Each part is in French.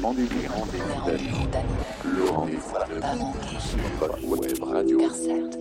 Les rendez-vous d'amis. Le rendez-vous d'amis. Pas manquer. Sur votre web radio. CarSat.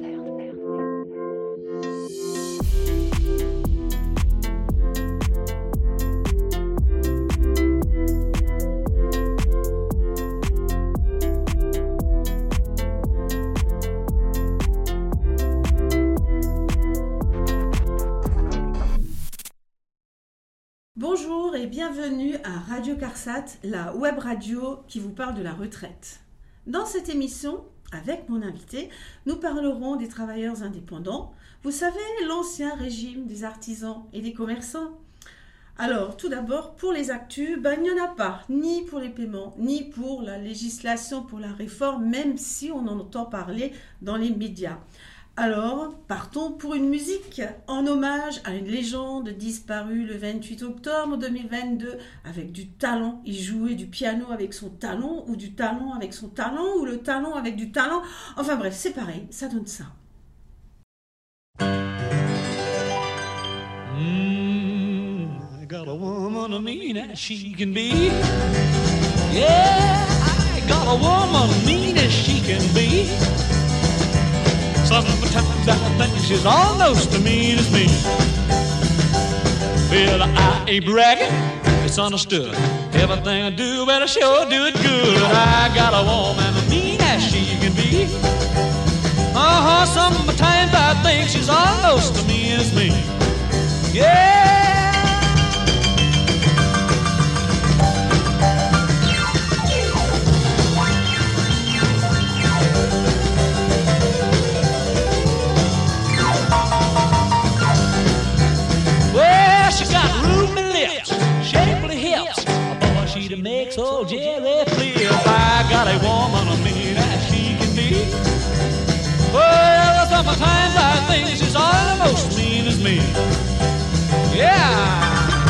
Bonjour et bienvenue à Radio CarSat, la web radio qui vous parle de la retraite. Dans cette émission, avec mon invité, nous parlerons des travailleurs indépendants. Vous savez, l'ancien régime des artisans et des commerçants. Alors, tout d'abord, pour les actus, il n'y en a pas, ni pour les paiements, ni pour la législation, pour la réforme, même si on en entend parler dans les médias. Alors, partons pour une musique en hommage à une légende disparue le 28 octobre 2022 avec du talent. Il jouait du piano avec son talon ou du talent avec son talent ou le talent avec du talent. Enfin bref, c'est pareil, ça donne ça. I got a woman as mean as she can be. Yeah, I got a woman as mean as she can be. Sometimes I think she's almost as mean as me. Well, I ain't bragging, it's understood. Everything I do, better sure do it good. I got a woman as mean as she can be. Sometimes I think she's almost as mean as me. Yeah. That makes old Jerry flip. I got a woman as mean as she can be. Well, sometimes I think she's almost as mean as me. Yeah.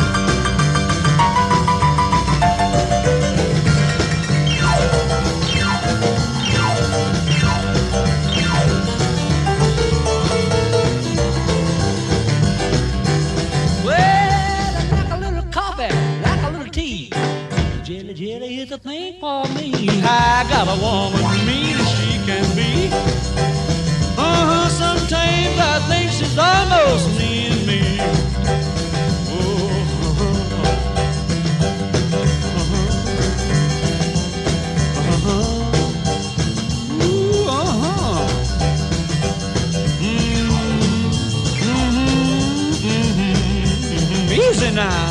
Jelly is a thing for me. I got a woman mean as she can be. Sometimes I think she's almost mean as me. Easy now.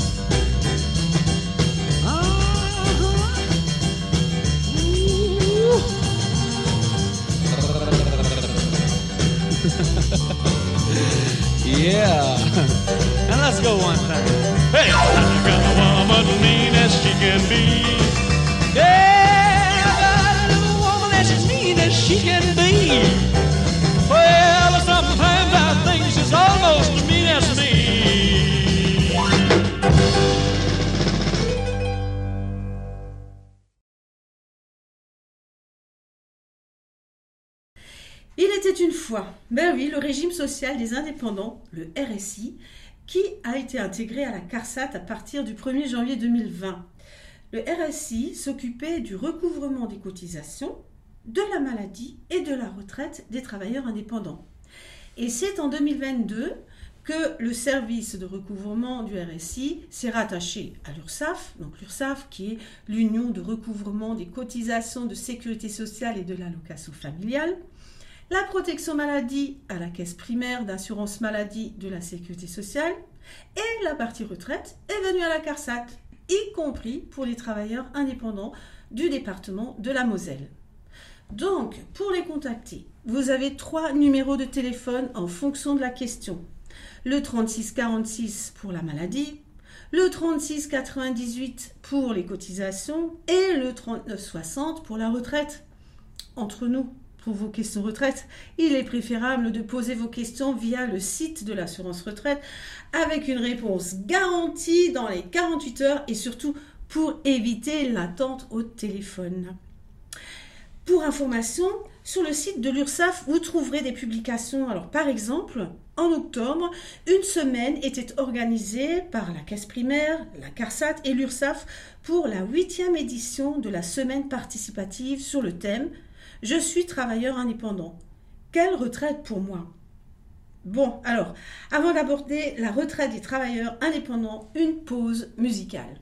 Yeah, and let's go one time. Hey, I got a woman as mean as she can be. Yeah, I got a little woman as mean as she can be. Well, sometimes I think she's almost as mean as me. Il était une fois, le régime social des indépendants, le RSI, qui a été intégré à la CarSat à partir du 1er janvier 2020. Le RSI s'occupait du recouvrement des cotisations, de la maladie et de la retraite des travailleurs indépendants. Et c'est en 2022 que le service de recouvrement du RSI s'est rattaché à l'URSSAF, donc l'URSSAF qui est l'union de recouvrement des cotisations de sécurité sociale et de l'allocation familiale, la protection maladie à la caisse primaire d'assurance maladie de la sécurité sociale et la partie retraite est venue à la CarSat, y compris pour les travailleurs indépendants du département de la Moselle. Donc, pour les contacter, vous avez 3 numéros de téléphone en fonction de la question. Le 3646 pour la maladie, le 3698 pour les cotisations et le 3960 pour la retraite. Entre nous, pour vos questions retraite, il est préférable de poser vos questions via le site de l'assurance retraite avec une réponse garantie dans les 48 heures et surtout pour éviter l'attente au téléphone. Pour information, sur le site de l'URSSAF, vous trouverez des publications. Alors, par exemple, En octobre, une semaine était organisée par la Caisse primaire, la CARSAT et l'URSSAF pour la 8e édition de la semaine participative sur le thème « Je suis travailleur indépendant. Quelle retraite pour moi ?» Bon, alors, avant d'aborder la retraite des travailleurs indépendants, une pause musicale.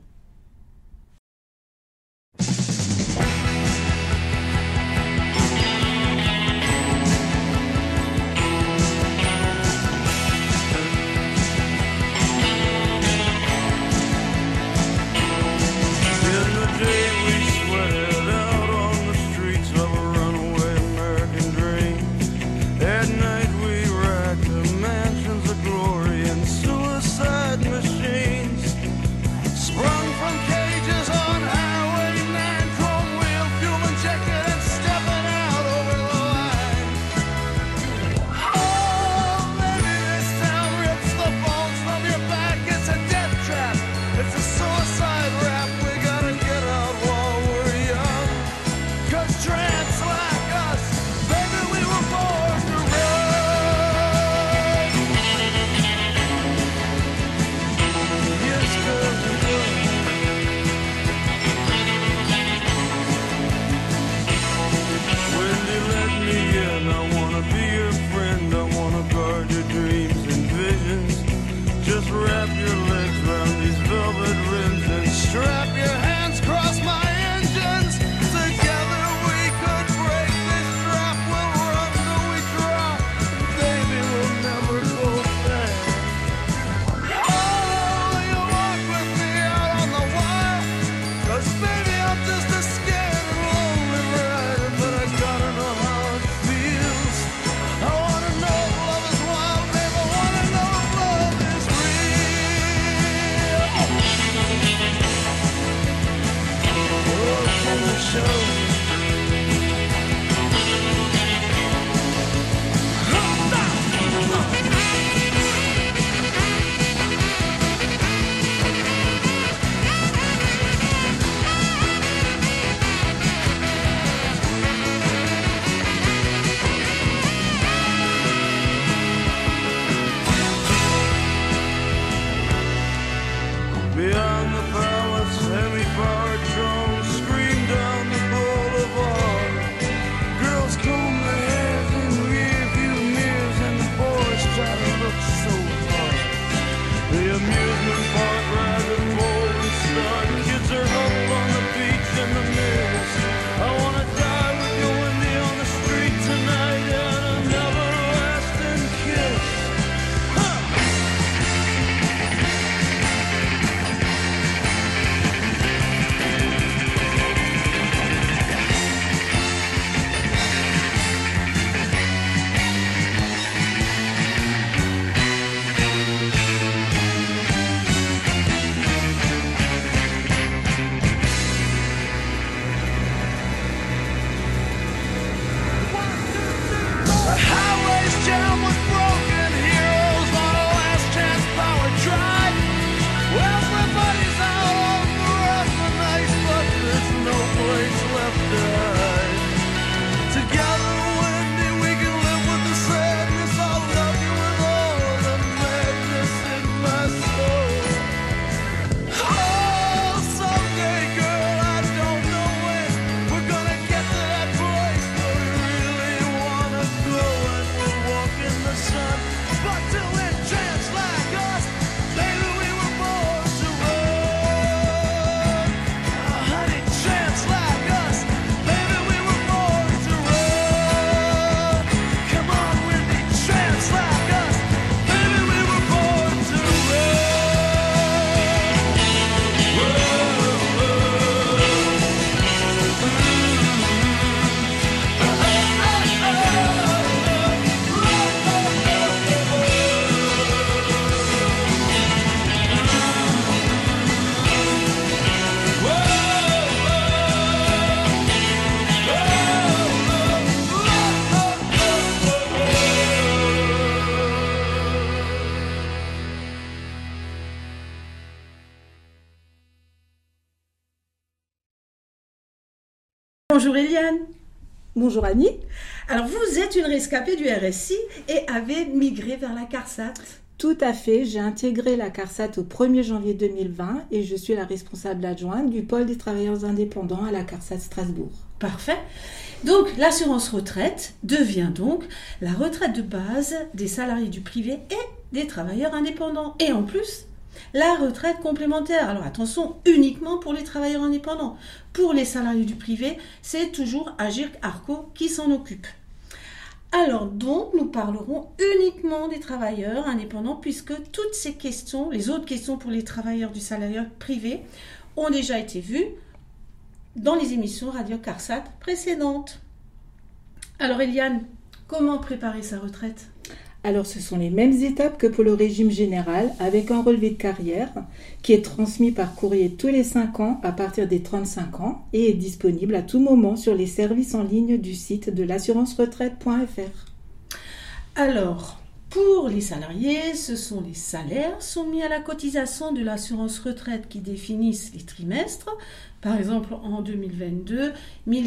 Bonjour Eliane. Bonjour Annie. Alors, vous êtes une rescapée du RSI et avez migré vers la CARSAT. Tout à fait, j'ai intégré la CARSAT au 1er janvier 2020 et je suis la responsable adjointe du pôle des travailleurs indépendants à la CARSAT Strasbourg. Parfait. Donc, l'assurance retraite devient donc la retraite de base des salariés du privé et des travailleurs indépendants. Et en plus, la retraite complémentaire. Alors attention, uniquement pour les travailleurs indépendants. Pour les salariés du privé, c'est toujours Agirc Arrco qui s'en occupe. Alors donc, nous parlerons uniquement des travailleurs indépendants puisque toutes ces questions, les autres questions pour les travailleurs du salariat privé, ont déjà été vues dans les émissions Radio CARSAT précédentes. Alors Eliane, comment préparer sa retraite ? Alors ce sont les mêmes étapes que pour le régime général avec un relevé de carrière qui est transmis par courrier tous les 5 ans à partir des 35 ans et est disponible à tout moment sur les services en ligne du site de l'assurance-retraite.fr. Alors, pour les salariés, ce sont les salaires soumis à la cotisation de l'assurance retraite qui définissent les trimestres. Par exemple, en 2022, 1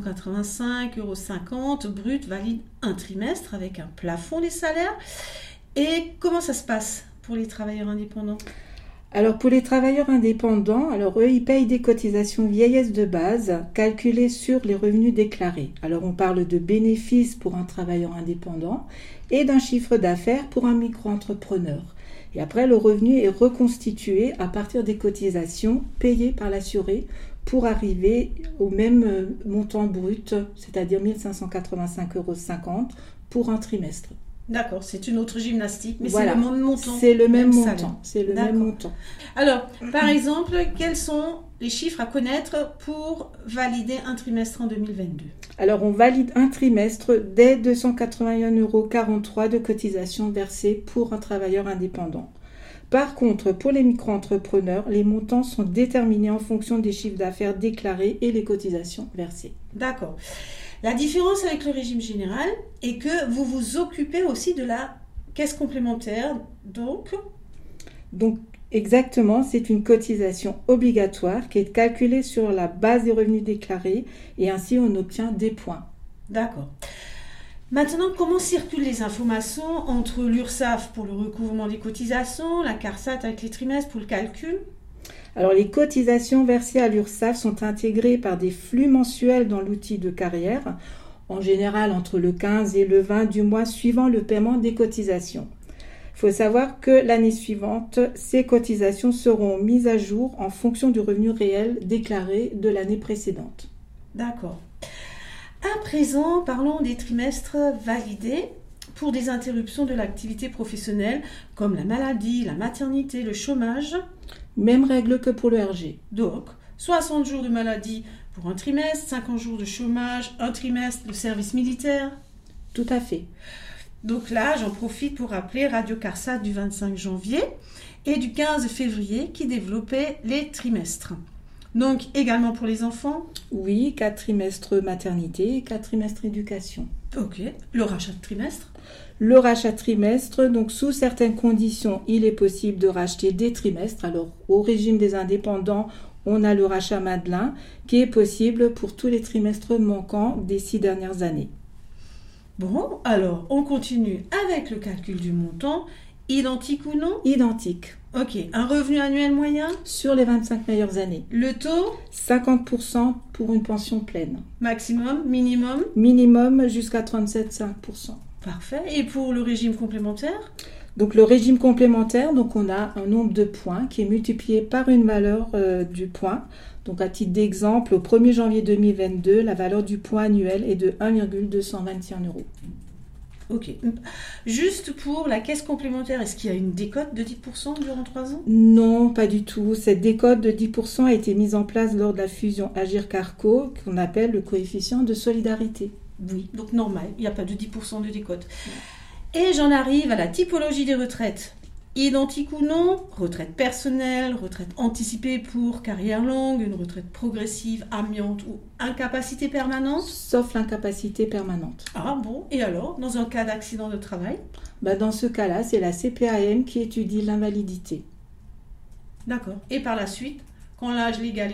585,50 € brut valide un trimestre avec un plafond des salaires. Et comment ça se passe pour les travailleurs indépendants ? Alors pour les travailleurs indépendants, eux ils payent des cotisations vieillesse de base calculées sur les revenus déclarés. Alors on parle de bénéfices pour un travailleur indépendant et d'un chiffre d'affaires pour un micro-entrepreneur. Et après le revenu est reconstitué à partir des cotisations payées par l'assuré pour arriver au même montant brut, c'est-à-dire 1 585,50 € pour un trimestre. D'accord, c'est une autre gymnastique, mais voilà, c'est le même montant. C'est le même salaire. montant. C'est le même montant. Alors, par exemple, quels sont les chiffres à connaître pour valider un trimestre en 2022 ? Alors, on valide un trimestre dès 281,43 € de cotisation versée pour un travailleur indépendant. Par contre, pour les micro-entrepreneurs, les montants sont déterminés en fonction des chiffres d'affaires déclarés et les cotisations versées. D'accord. La différence avec le régime général est que vous vous occupez aussi de la caisse complémentaire. Donc, exactement, c'est une cotisation obligatoire qui est calculée sur la base des revenus déclarés et ainsi on obtient des points. D'accord. Maintenant, comment circulent les informations entre l'URSSAF pour le recouvrement des cotisations, la CARSAT avec les trimestres pour le calcul ? Alors, les cotisations versées à l'URSSAF sont intégrées par des flux mensuels dans l'outil de carrière, en général entre le 15 et le 20 du mois suivant le paiement des cotisations. Il faut savoir que l'année suivante, ces cotisations seront mises à jour en fonction du revenu réel déclaré de l'année précédente. D'accord. À présent, parlons des trimestres validés pour des interruptions de l'activité professionnelle comme la maladie, la maternité, le chômage. Même règle que pour le RG. Donc, 60 jours de maladie pour un trimestre, 50 jours de chômage, un trimestre de service militaire. Tout à fait. Donc là, j'en profite pour rappeler Radio CARSAT du 25 janvier et du 15 février qui développait les trimestres. Donc, également pour les enfants ? Oui, 4 trimestres maternité et 4 trimestres éducation. Ok. Le rachat de trimestre ? Le rachat trimestre, donc sous certaines conditions, il est possible de racheter des trimestres. Alors, au régime des indépendants, on a le rachat Madelin qui est possible pour tous les trimestres manquants des 6 dernières années. Bon, alors, on continue avec le calcul du montant. Identique ou non ? Identique. Ok. Un revenu annuel moyen ? Sur les 25 meilleures années. Le taux ? 50% pour une pension pleine. Maximum ? Minimum ? Minimum jusqu'à 37,5%. Parfait. Et pour le régime complémentaire ? Donc le régime complémentaire, donc on a un nombre de points qui est multiplié par une valeur du point. Donc à titre d'exemple, au 1er janvier 2022, la valeur du point annuel est de 1,221 €. Ok. Juste pour la caisse complémentaire, est-ce qu'il y a une décote de 10% durant 3 ans ? Non, pas du tout. Cette décote de 10% a été mise en place lors de la fusion Agirc Arrco, qu'on appelle le coefficient de solidarité. Oui, donc normal, il n'y a pas de 10% de décote. Et j'en arrive à la typologie des retraites. Identique ou non, retraite personnelle, retraite anticipée pour carrière longue, une retraite progressive, amiante ou incapacité permanente. Sauf l'incapacité permanente. Ah bon, et alors, dans un cas d'accident de travail ? Dans ce cas-là, c'est la CPAM qui étudie l'invalidité. D'accord. Et par la suite, quand l'âge légal est ouvert ?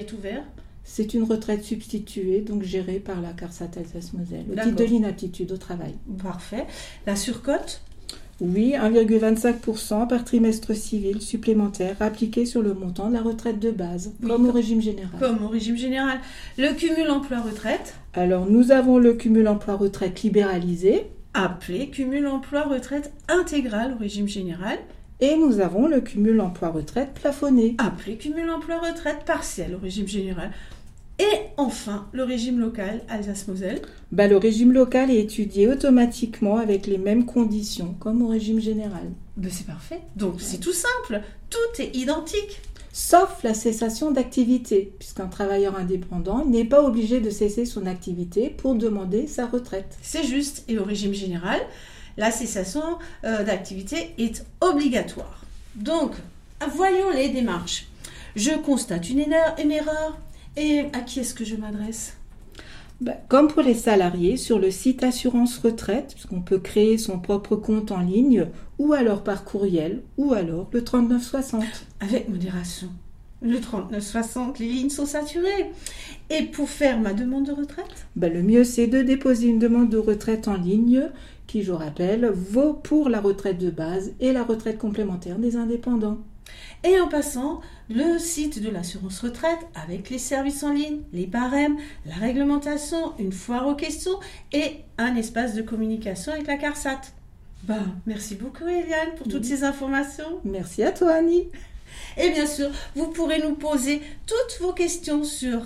C'est une retraite substituée, donc gérée par la CARSAT Alsace-Moselle, au D'accord. titre de l'inaptitude au travail. Parfait. La surcote? Oui, 1,25% par trimestre civil supplémentaire appliqué sur le montant de la retraite de base, Oui, comme au régime général. Comme au régime général. Le cumul emploi-retraite, Alors, nous avons le cumul emploi-retraite libéralisé appelé cumul emploi-retraite intégral au régime général, et nous avons le cumul emploi-retraite plafonné. appelé cumul emploi-retraite partiel au régime général. Et enfin, le régime local Alsace-Moselle. Le régime local est étudié automatiquement avec les mêmes conditions, comme au régime général. Ben, c'est parfait. Donc c'est tout simple. Tout est identique. Sauf la cessation d'activité, puisqu'un travailleur indépendant n'est pas obligé de cesser son activité pour demander sa retraite. C'est juste. Et au régime général, la cessation d'activité est obligatoire. Donc, voyons les démarches. Je constate une erreur. Et à qui est-ce que je m'adresse? Comme pour les salariés, sur le site Assurance Retraite, puisqu'on peut créer son propre compte en ligne, ou alors par courriel, ou alors le 3960. Avec modération. Le 3960, les lignes sont saturées. Et pour faire ma demande de retraite? Le mieux, c'est de déposer une demande de retraite en ligne, qui, je rappelle, vaut pour la retraite de base et la retraite complémentaire des indépendants. Et en passant, le site de l'assurance retraite avec les services en ligne, les barèmes, la réglementation, une foire aux questions et un espace de communication avec la CARSAT. Merci beaucoup Eliane pour toutes ces informations. Merci à toi Annie. Et bien sûr, vous pourrez nous poser toutes vos questions sur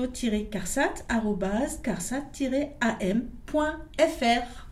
radio-carsat@carsat-am.fr.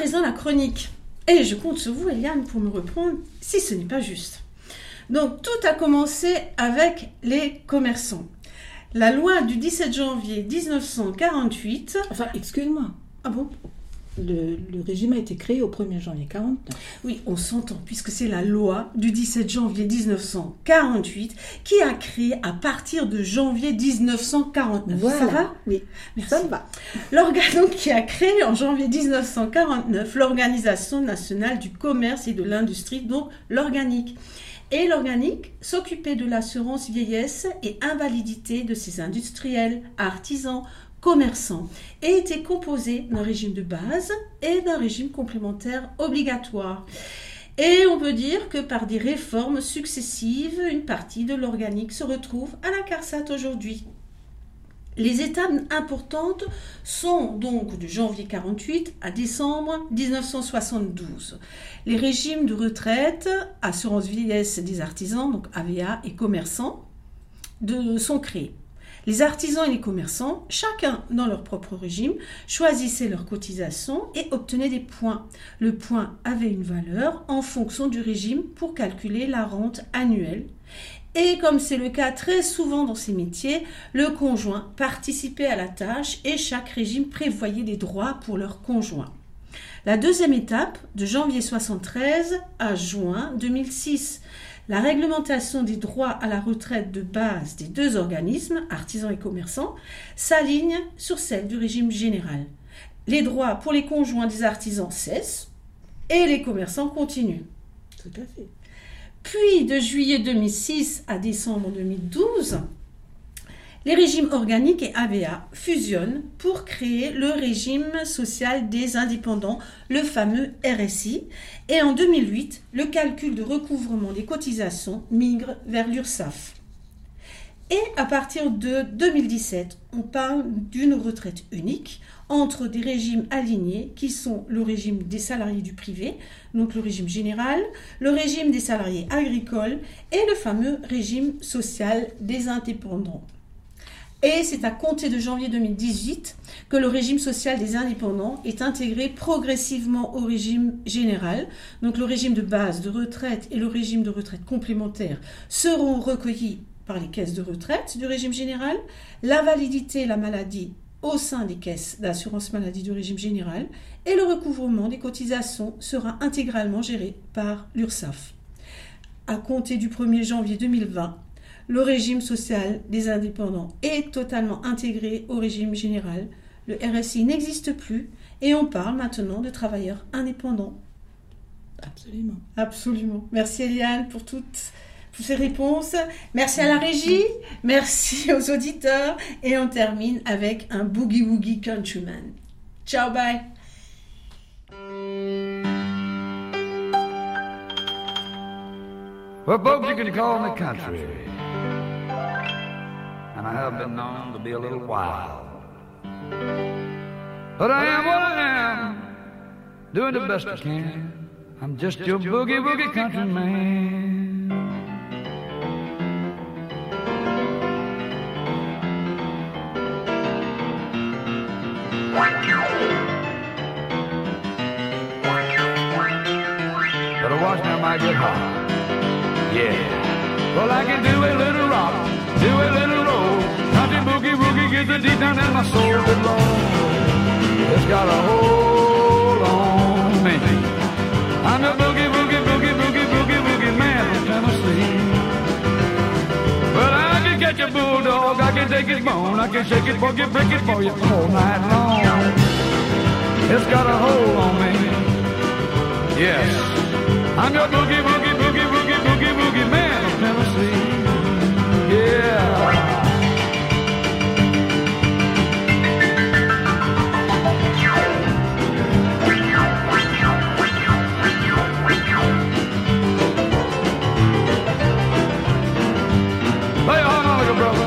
présent la chronique. Et je compte sur vous, Eliane, pour me reprendre si ce n'est pas juste. Donc, tout a commencé avec les commerçants. La loi du 17 janvier 1948... Enfin, excuse-moi. Ah bon ? Le régime a été créé au 1er janvier 49. Oui, on s'entend, puisque c'est la loi du 17 janvier 1948 qui a créé à partir de janvier 1949. Voilà. Ça va ? Oui, merci. Ça me va. Donc, qui a créé en janvier 1949 l'Organisation nationale du commerce et de l'industrie, donc l'organique. Et l'organique s'occupait de l'assurance vieillesse et invalidité de ses industriels, artisans, commerçants, et était composé d'un régime de base et d'un régime complémentaire obligatoire. Et on peut dire que par des réformes successives, une partie de l'organique se retrouve à la CARSAT aujourd'hui. Les étapes importantes sont donc de janvier 48 à décembre 1972. Les régimes de retraite, assurance vieillesse des artisans, donc AVA, et commerçants, sont créés. Les artisans et les commerçants, chacun dans leur propre régime, choisissaient leur cotisation et obtenaient des points. Le point avait une valeur en fonction du régime pour calculer la rente annuelle. Et comme c'est le cas très souvent dans ces métiers, le conjoint participait à la tâche et chaque régime prévoyait des droits pour leur conjoint. La deuxième étape, de janvier 1973 à juin 2006, la réglementation des droits à la retraite de base des deux organismes, artisans et commerçants, s'aligne sur celle du régime général. Les droits pour les conjoints des artisans cessent et les commerçants continuent. Tout à fait. Puis, de juillet 2006 à décembre 2012, les régimes organiques et AVA fusionnent pour créer le régime social des indépendants, le fameux RSI. Et en 2008, le calcul de recouvrement des cotisations migre vers l'URSSAF. Et à partir de 2017, on parle d'une retraite unique entre des régimes alignés qui sont le régime des salariés du privé, donc le régime général, le régime des salariés agricoles et le fameux régime social des indépendants. Et c'est à compter de janvier 2018 que le régime social des indépendants est intégré progressivement au régime général. Donc le régime de base de retraite et le régime de retraite complémentaire seront recueillis par les caisses de retraite du régime général. La validité et la maladie au sein des caisses d'assurance maladie du régime général et le recouvrement des cotisations sera intégralement géré par l'URSSAF. À compter du 1er janvier 2020, le régime social des indépendants est totalement intégré au régime général. Le RSI n'existe plus et on parle maintenant de travailleurs indépendants. Absolument. Absolument. Merci Eliane pour toutes ces réponses. Merci à la régie, merci aux auditeurs et on termine avec un Boogie Woogie Countryman. Ciao, bye. Well, folks, you can call me country, and I have been known to be a little wild. But I am what I am, doing the best I can. I'm just your boogie woogie country man. Better watch now, might get hot. Yeah. Well, I can do a little rock, do a little roll. Country boogie woogie gets it deep down in my soul. Good Lord, it's got a hold on me. I'm a boogie woogie boogie boogie boogie woogie man from Tennessee. Well, I can catch a bulldog, I can take his bone, I can shake it, boogie, break it for you all night long. It's got a hold on me. Yes, I'm your boogie woogie boogie boogie boogie boogie man from Tennessee. Yeah. Lay on, little brother.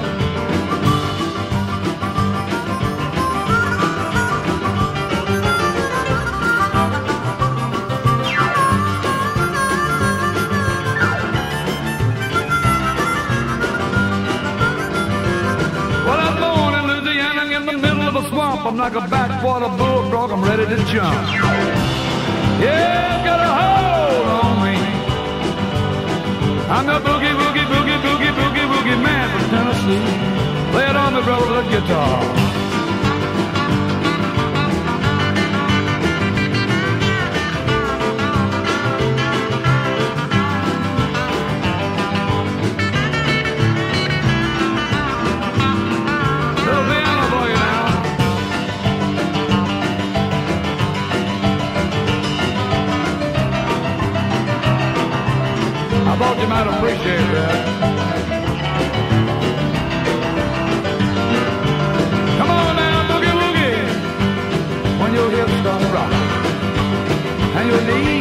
I'm like a backwater bulldog, I'm ready to jump. Yeah, got a hold on me. I'm the boogie, boogie, boogie, boogie, boogie, boogie man from Tennessee. Play it on the brother guitar. I thought you might appreciate that. Come on now, boogie woogie. When your hips start rocking and your knees